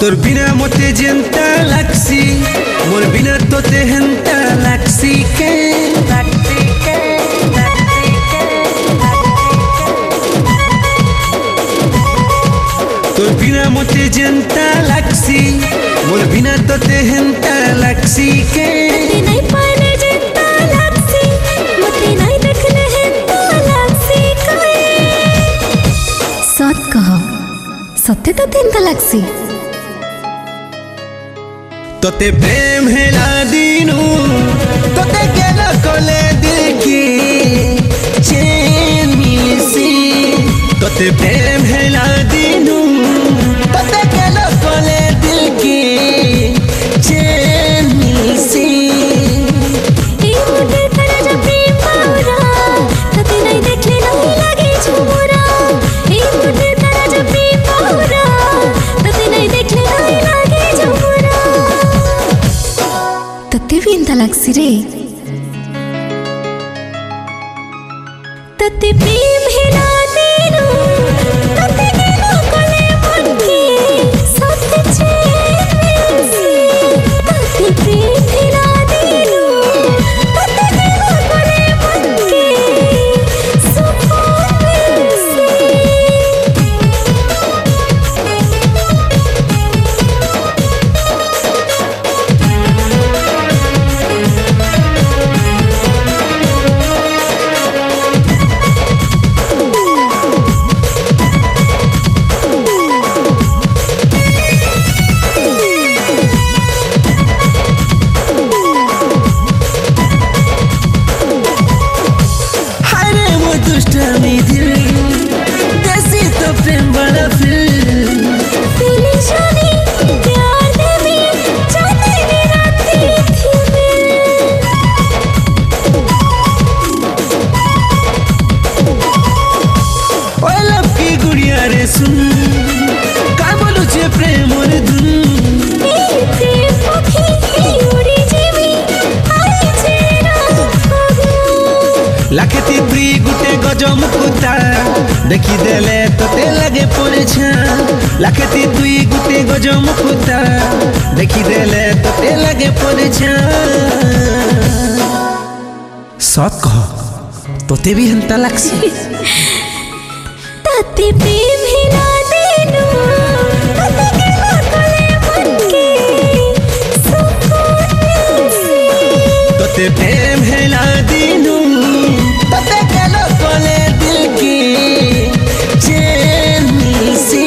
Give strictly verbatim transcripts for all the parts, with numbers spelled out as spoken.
तोर बिना मते जेंता लागसी मोर बिना तोते हेंता लागसी के लागसी के लागसी के तोर बिना मते जेंता लागसी मोर बिना तोते हेंता लागसी के नहीं पाने जेंता लागसी मते नहीं देखले हेंता लागसी के सत कह सत्य तो हेंता लागसी तोते प्रेम हेला दीनू तोते केला कोले दिल की चैन मिलसी तोते प्रेम हेला दीनू तोते केला कोले दिल की चैन मिलसी ए मुझे तेरा जब प्रेम पाऊरा तोते नहीं देखले नहीं लगे झूरा ए मुझे तेरा जब प्रेम पाऊरा तोते नहीं देखले नहीं लगे झूरा तते भी इंता लागसी रे तते प्रेम हेला देनु तते गेलो कोले मन के सत्य चैन मिलसी तते प्रेम हेला देनु तते गेलो कोले मन के सुकून मिलसी लाखेती तुई गुटे गजम कुता देखी देले तोते लगे पड़छा लाखेती तुई गुटे गजम कुता देखी देले तोते लगे पड़छा सत कह तोते भी हेंता लागसी तते प्रेम हेला देनु तते गेलो कोले मन के सुकून मिलसी तोते प्रेम हेला दीनू तोते गेलो कोले दिल की चैन मिलसी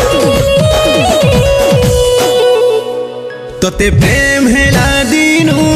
तोते प्रेम हेला दीनू